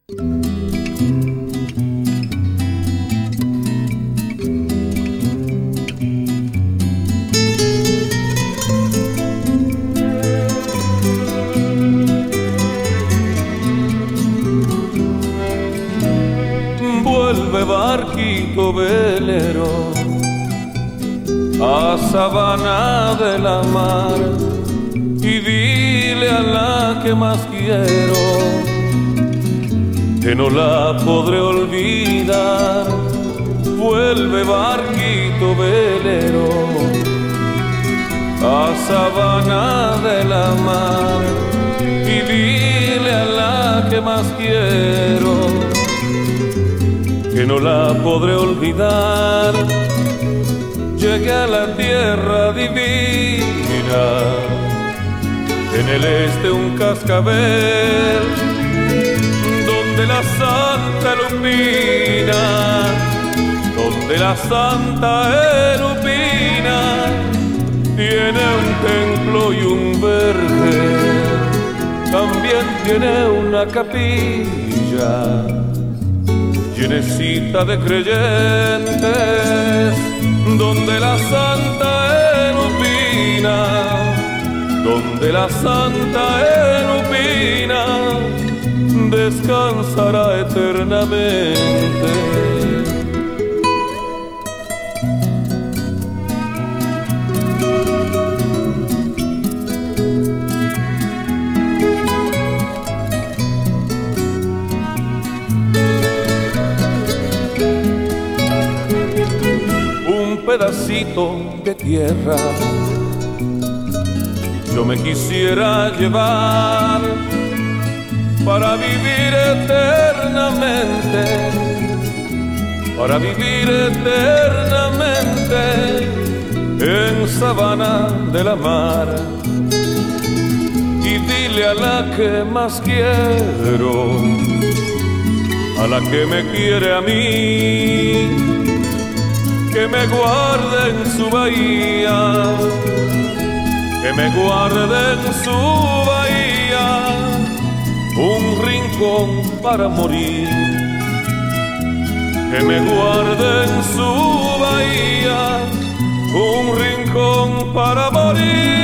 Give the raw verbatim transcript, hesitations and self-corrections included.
Vuelve barquito velero a Sabana de la Mar y dile a la que más quiero que no la podré olvidar. Vuelve barquito velero a Sabana de la Mar y dile a la que más quiero que no la podré olvidar. Llegué a la tierra divina, en el este un cascabel, donde la Santa Elupina, donde la Santa Elupina tiene un templo y un vergel, también tiene una capilla llenecita de creyentes, donde la Santa Elupina, donde la Santa Elupina descansará eternamente. Pedacito de tierra yo me quisiera llevar para vivir eternamente, para vivir eternamente en Sabana de la Mar. Y dile a la que más quiero, a la que me quiere a mí, que me guarde en su bahía, que me guarde en su bahía un rincón para morir, que me guarde en su bahía un rincón para morir.